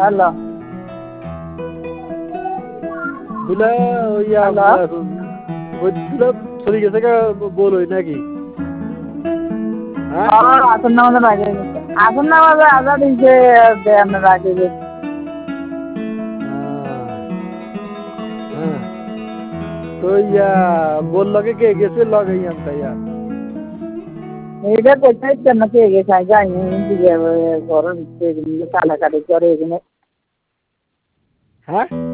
hello বুলা বুলা চলে গেছে বলোই নাকি হ্যাঁ আসন নামাজে রাখে গেছে আসন নামাজে আজাদ দিচ্ছে রাখে গেছে হ্যাঁ তো বললো কে গেছে লগে ইয়ান্তা ইয়া এইটা কোথায় কেন কে গেছে যাইনি দিকে ঘরের কাটাকাটি করে এখানে হ্যাঁ